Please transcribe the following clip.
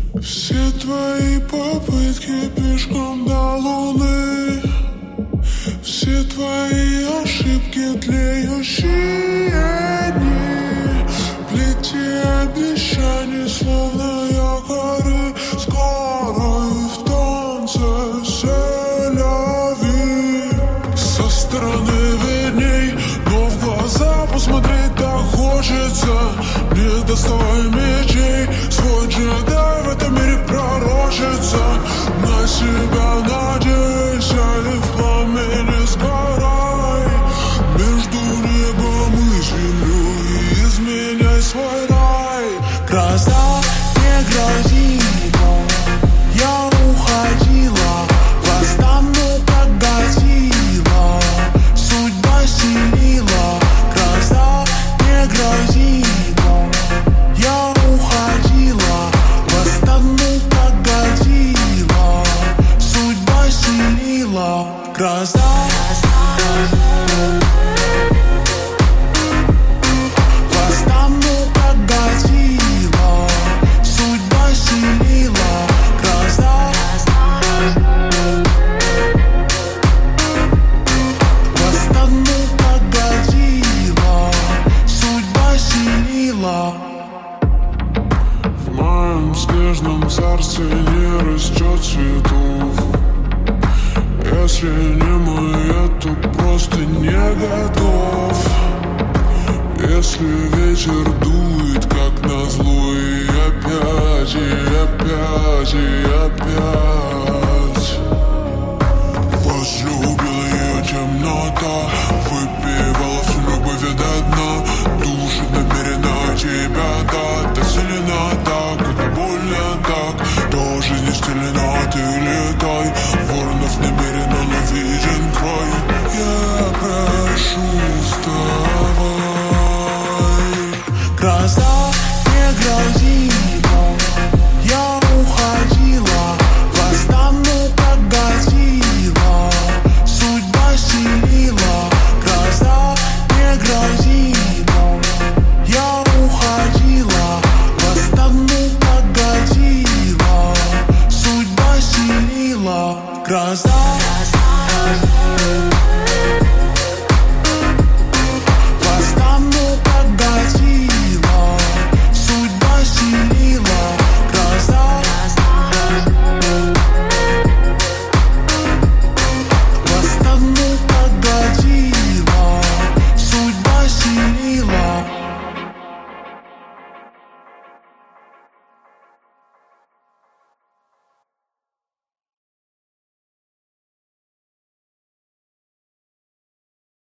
Все твои попытки пешком до луны, все твои ошибки, тлеющие дни, плети обещаний, словно якоры, скоро и в танце селяви. Со стороны видней, но в глаза посмотреть так хочется. Не доставай мечей, свой джедай в этом мире пророчится. На себя надейся и в пламени сгорай. Между небом и землей изменяй свой рай. Гроза не грозила, я уходила, вас давно погасила, судьба стелила. Гроза не грозила, я уходила, вас давно погасила, судьба стелила. Гроза. В моем снежном царстве не растет цветов. Если не мой, я то просто не готов. Если ветер дует, как назло, и опять, и опять, и опять возлюбила ее темнота, выпивала всю любовь до дна. Душит намеренно тебя, да, так сильно так, как больно так. До жизни стелена, ты летай.